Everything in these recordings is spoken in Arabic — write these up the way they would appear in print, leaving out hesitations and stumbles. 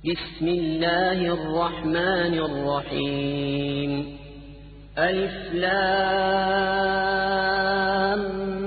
بسم الله الرحمن الرحيم. ألف لام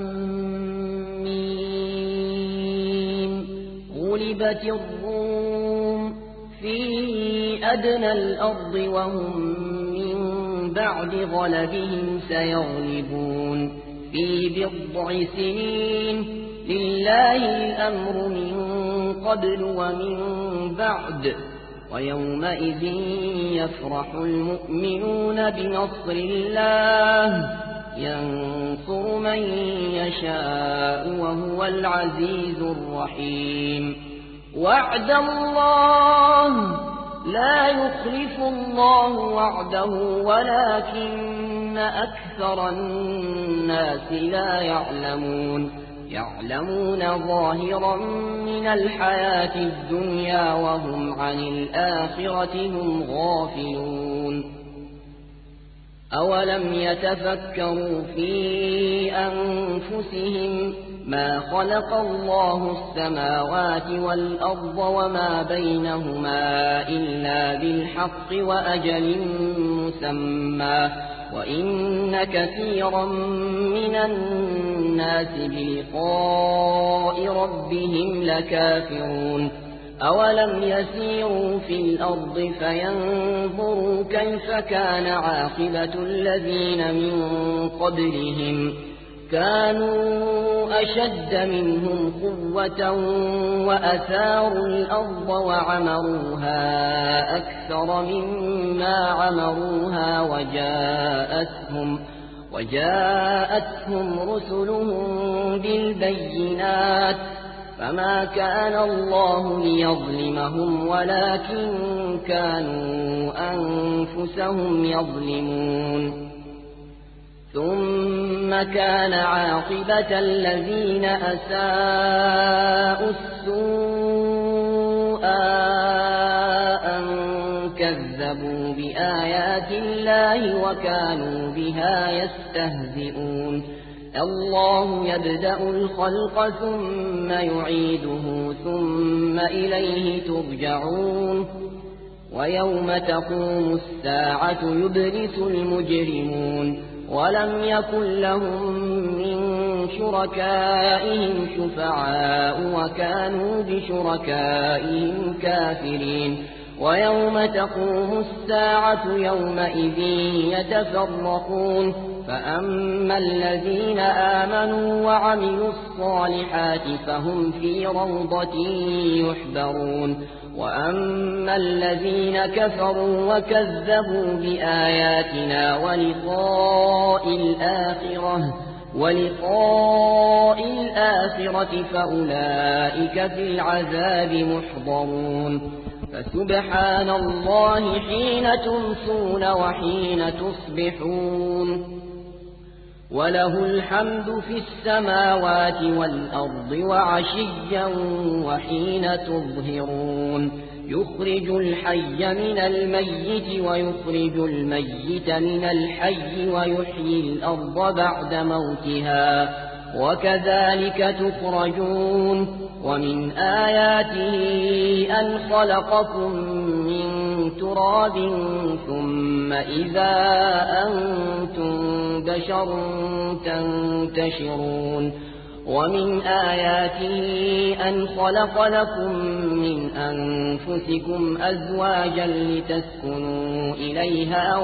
ميم. غلبت الروم في أدنى الأرض وهم من بعد غلبهم سيغلبون في بضع سنين. لله الأمر من قبل ومن بعد، ويومئذ يفرح المؤمنون بنصر الله ينصر من يشاء وهو العزيز الرحيم. وعد الله لا يخلف الله وعده ولكن أكثر الناس لا يعلمون ظاهرا من الحياة الدنيا وهم عن الآخرة هم غافلون. أولم يتفكروا في أنفسهم ما خلق الله السماوات والأرض وما بينهما إلا بالحق وأجل مسمى، وإن كثيرا من الناس بلقاء ربهم لكافرون. أولم يسيروا في الأرض فينظروا كيف كان عاقبة الذين من قبلهم، كانوا أشد منهم قوة وأثاروا الأرض وعمروها أكثر مما عمروها وجاءتهم رسلهم بالبينات، فما كان الله ليظلمهم ولكن كانوا أنفسهم يظلمون. ثم كان عاقبة الذين أساءوا السوء أن كذبوا بآيات الله وكانوا بها يستهزئون. الله يبدأ الخلق ثم يعيده ثم إليه ترجعون. ويوم تقوم الساعة يبلس المجرمون ولم يكن لهم من شركائهم شفعاء وكانوا بشركائهم كافرين. ويوم تقوم الساعة يومئذ يتفرقون، فأما الذين آمنوا وعملوا الصالحات فهم في روضة يحبرون، وأما الذين كفروا وكذبوا بآياتنا ولقاء الآخرة فأولئك في العذاب محضرون. فسبحان الله حين تمسون وحين تصبحون، وله الحمد في السماوات والأرض وعشيا وحين تظهرون. يخرج الحي من الميت ويخرج الميت من الحي ويحيي الأرض بعد موتها، وكذلك تخرجون. ومن آياته أن خلقكم من تراب ثم إذا أنتم بشر تنتشرون. ومن آياته أن خلق لكم من أنفسكم أزواجا لتسكنوا إليها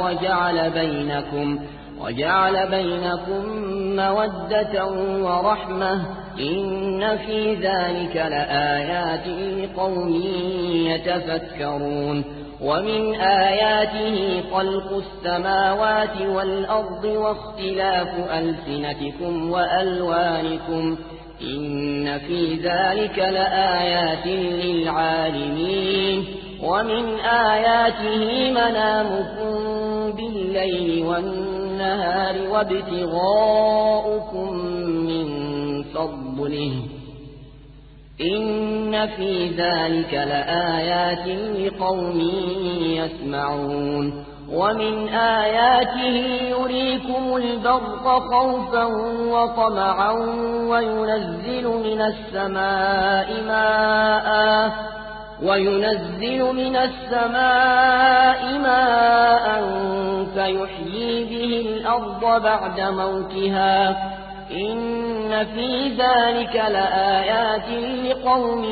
وجعل بينكم مودة ورحمة، إن في ذلك لآيات لقوم يتفكرون. ومن آياته خلق السماوات والأرض واختلاف ألسنتكم وألوانكم، إن في ذلك لآيات للعالمين. ومن آياته منامكم بالليل والنهار وابتغاؤكم من فضله، إن في ذلك لآيات لقوم يسمعون. ومن آياته يريكم البرق خوفا وطمعا وينزل من السماء ماء وينزل من السماء ماء فيحيي به الأرض بعد موتها إن في ذلك لآيات لقوم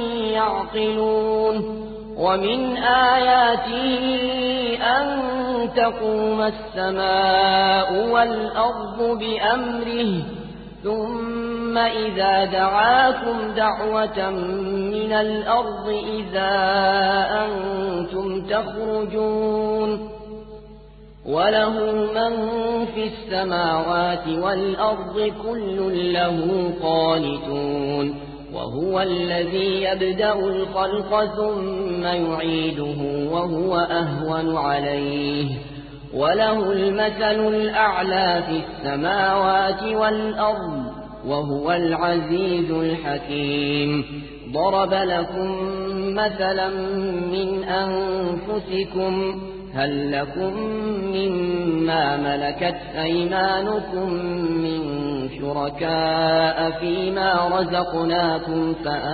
يعقلون ومن آياته أن تقوم السماء والأرض بأمره ثم إذا دعاكم دعوة من الأرض إذا أنتم تخرجون وله من في السماوات والأرض كل له قانتون وهو الذي يبدأ الخلق ثم يعيده وهو أهون عليه وله المثل الأعلى في السماوات والأرض وهو العزيز الحكيم ضرب لكم مثلا من أنفسكم هل لكم مما ملكت أيمانكم من شركاء فيما رزقناكم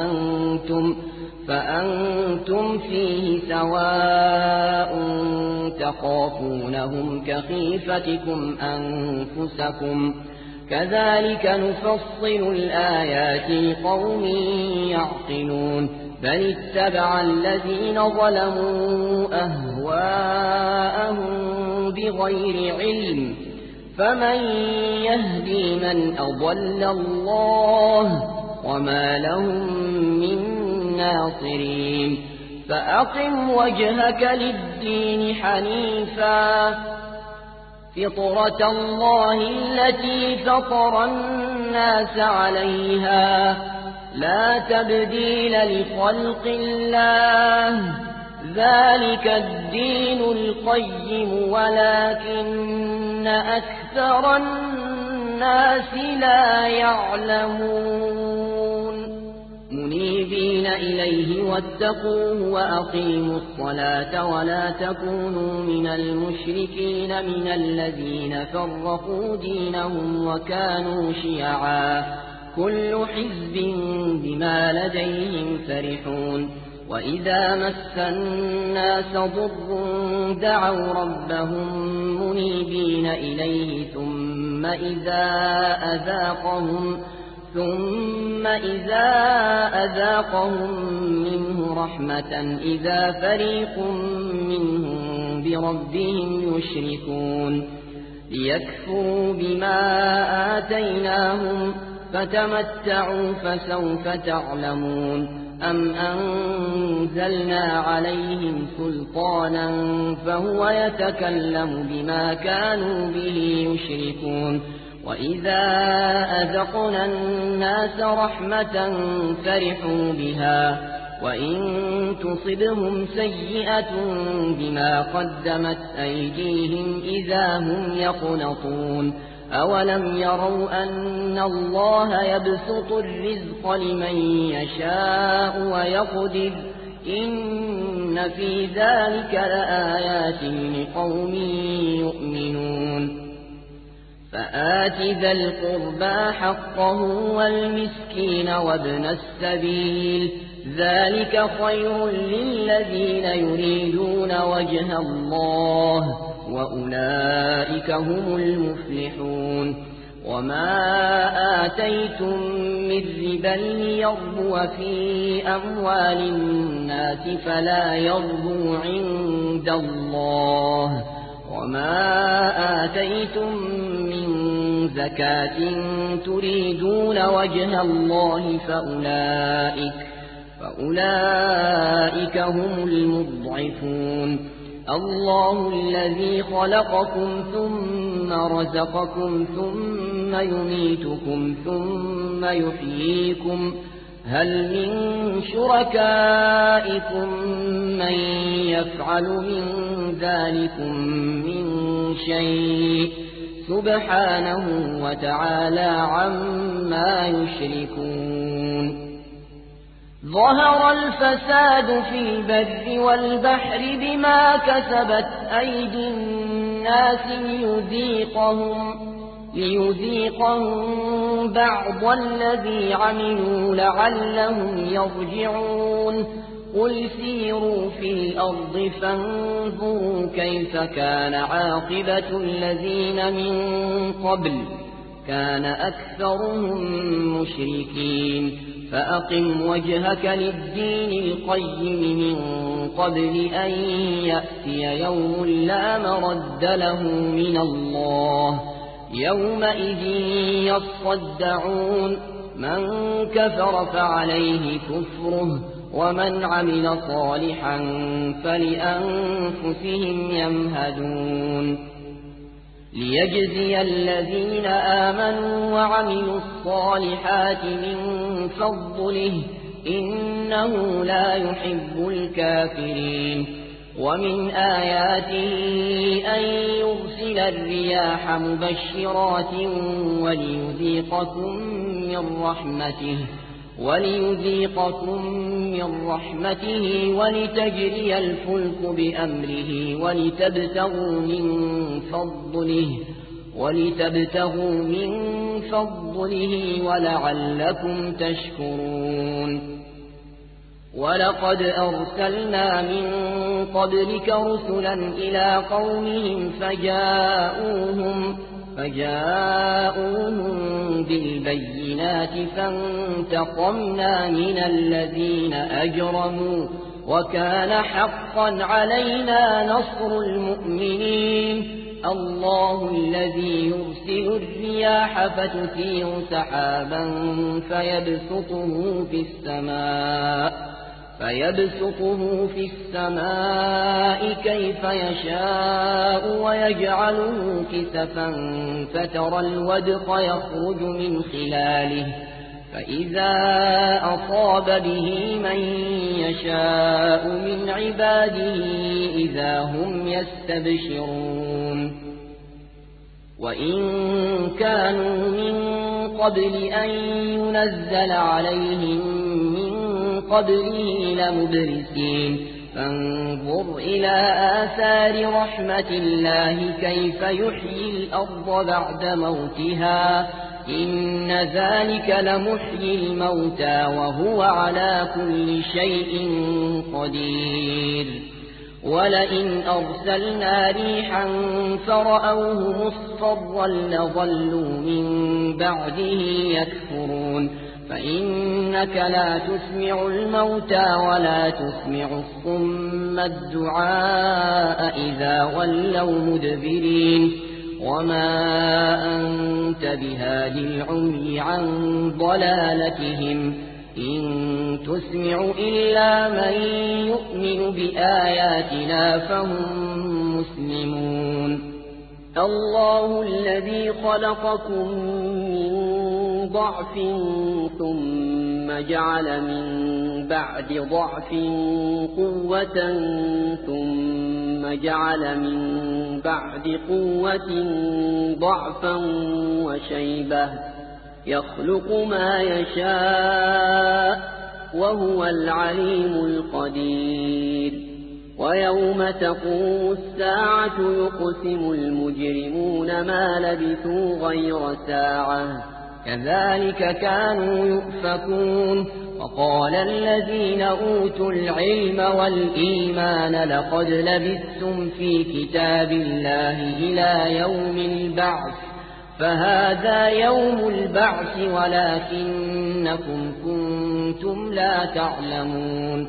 فأنتم فيه سواء تخافونهم كخيفتكم أنفسكم كذلك نفصل الآيات لقوم يعقلون بل اتبع الذين ظلموا أهواءهم بغير علم فمن يهدي من أضل الله وما لهم من ناصرين فأقم وجهك للدين حنيفا فطرة الله التي فطر الناس عليها لا تبديل لخلق الله ذلك الدين القيم ولكن أكثر الناس لا يعلمون منيبين إليه واتقوه وأقيموا الصلاة ولا تكونوا من المشركين من الذين فرقوا دينهم وكانوا شيعا كل حزب بما لديهم فرحون وإذا مس الناس ضر دعوا ربهم منيبين إليه ثم إذا أذاقهم منه رحمة إذا فريق منهم بربهم يشركون ليكفروا بما آتيناهم فتمتعوا فسوف تعلمون أم أنزلنا عليهم سلطانا فهو يتكلم بما كانوا به يشركون وإذا أذقنا الناس رحمة فرحوا بها وإن تصبهم سيئة بما قدمت أيديهم إذا هم يقنطون أولم يروا أن الله يبسط الرزق لمن يشاء ويقدر إن في ذلك لآيات لقوم يؤمنون فآت ذا القربى حقه والمسكين وابن السبيل ذلك خير للذين يريدون وجه الله وأولئك هم المفلحون وما آتيتم من ربا ليربو في أموال الناس فلا يربو عند الله وما آتيتم من زكاة تريدون وجه الله فأولئك هم المضعفون الله الذي خلقكم ثم رزقكم ثم يميتكم ثم يحييكم هل من شركائكم من يفعل من ذلكم من شيء سبحانه وتعالى عما يشركون ظهر الفساد في البر والبحر بما كسبت أيدي الناس ليذيقهم بعض الذي عملوا لعلهم يرجعون قل سيروا في الأرض فانظروا كيف كان عاقبة الذين من قبل كان أكثرهم مشركين فأقم وجهك للدين القيم من قبل أن يأتي يوم لا مرد له من الله يومئذ يصدعون من كفر فعليه كفره ومن عمل صالحا فلأنفسهم يمهدون ليجزي الذين آمنوا وعملوا الصالحات من فضله إنه لا يحب الكافرين ومن آياته أن يرسل الرياح مبشرات وليذيقكم من رحمته ولتجري الفلك بأمره ولتبتغوا من فضله ولعلكم تشكرون ولقد أرسلنا من قبلك رسلا إلى قومهم فجاءوهم بالبينات فانتقمنا من الذين أجرموا وكان حقا علينا نصر المؤمنين الله الذي يرسل الرياح فتثير سحابا فيبسطه في السماء كيف يشاء ويجعله كسفا فترى الودق يخرج من خلاله فإذا أصاب به من يشاء من عباده إذا هم يستبشرون وإن كانوا من قبل أن ينزل عليهم من قبله لمبلسين فانظر إلى آثار رحمة الله كيف يحيي الأرض بعد موتها إن ذلك لمحيي الموتى وهو على كل شيء قدير ولئن أرسلنا ريحا فرأوه مصفرا لظلوا من بعده يكفرون فإنك لا تسمع الموتى ولا تسمع الصم الدعاء إذا ولوا مدبرين وما أنت بهاد العمي عن ضلالتهم إن تسمع إلا من يؤمن بآياتنا فهم مسلمون الله الذي خلقكم من ضعف ثم جعل من بعد ضعف قوة ثم جعل من بعد قوة ضعفا وشيبة يخلق ما يشاء وهو العليم القدير ويوم تقوم الساعة يقسم المجرمون ما لبثوا غير ساعة كذلك كانوا يؤفكون وقال الذين أوتوا العلم والإيمان لقد لبثتم في كتاب الله إلى يوم البعث فهذا يوم البعث ولكنكم كنتم لا تعلمون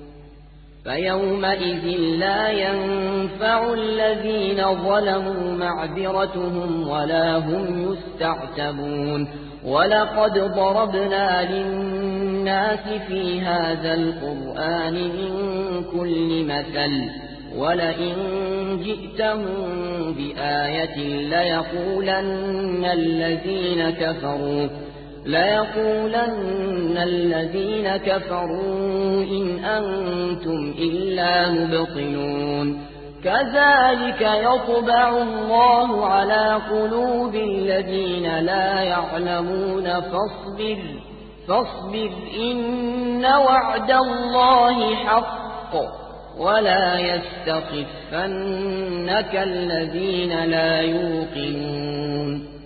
فيومئذ لا ينفع الذين ظلموا معذرتهم ولا هم يستعتبون ولقد ضربنا للناس في هذا القرآن من كل مثل ولئن جئتهم بآية ليقولن الذين كفروا إن أنتم إلا مبطلون كذلك يطبع الله على قلوب الذين لا يعلمون فاصبر إن وعد الله حق ولا يستخفنك الذين لا يوقنون